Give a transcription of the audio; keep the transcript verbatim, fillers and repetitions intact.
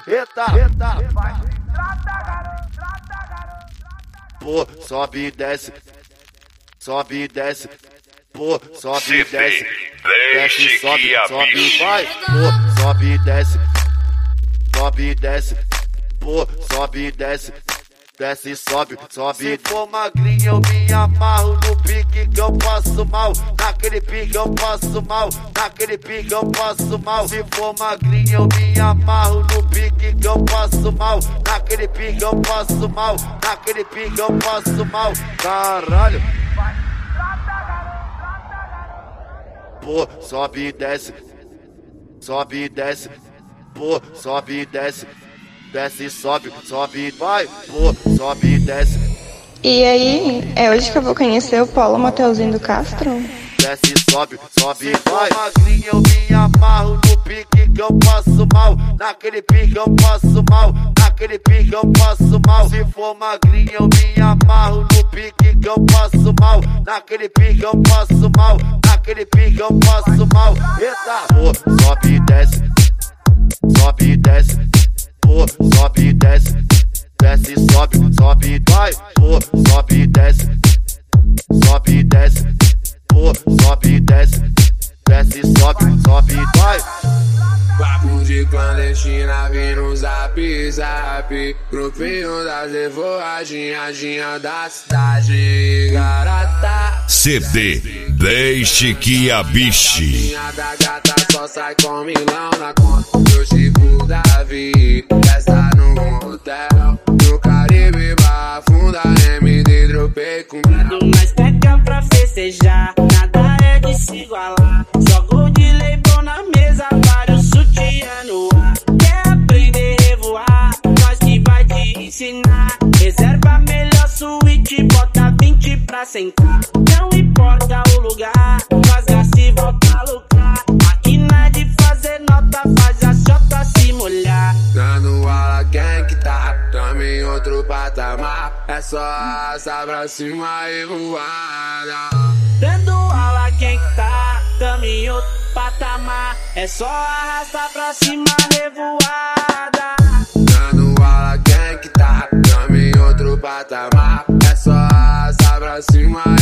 eita, eita. Pô, sobe e desce, sobe e desce. Pô, sobe e desce, desce, sobe, sobe e vai. Pô, sobe e desce, sobe e desce. Pô, sobe e desce. Desce e sobe, sobe. Se for magrinho eu me amarro no pique que eu passo mal. Naquele pique eu passo mal, naquele pique eu passo mal. Se for magrinho eu me amarro no pique que eu passo mal. Naquele pique eu passo mal, naquele pique eu passo mal. Caralho. Pô, sobe e desce, sobe e desce. Pô, sobe e desce. Desce e sobe, sobe e vai, pô, sobe e desce. E aí, é hoje que eu vou conhecer o Polo Motelzinho do Castro? Desce e sobe, sobe e vai. Magrinho eu me amarro no pique que eu passo mal. Naquele pique eu passo mal, naquele pique eu passo mal. Se for magrinho eu me amarro no pique que eu passo mal. Naquele pique eu passo mal, naquele pique eu passo mal. Eita, pô, sobe e desce, sobe e desce. Pô, sobe e desce, desce e sobe, sobe e vai. Pô, sobe e desce, sobe e desce. Pô, sobe e desce, desce e sobe, sobe e vai. Papo de clandestina, vim no zap, zap. Grupinho das levoadinhadinha da cidade, garata. C D Deixe que a biche. A da gata só sai com milão na conta. Eu chico Davi, festa no motel. No Caribe, Barra Funda, M D, dropei com mel. Mas pega pra festejar, nada é de se igualar. Jogo de label na mesa, vários sutiã no ar. Quer aprender a revoar? Nós que vai te ensinar. Reserva a melhor suíte, bota vinte pra sentar. Não importa o lugar, nós gasta e volta a lucrar. Aqui não é de fazer nota, faz a chota se molhar. Dando aula quem que tá, tamo em outro patamar. É só arrastar pra cima e voada. Dando aula quem que tá, tamo em outro patamar. É só arrastar pra cima, revoada. Dando aula quem que tá, tamo em outro patamar. É só arrastar pra cima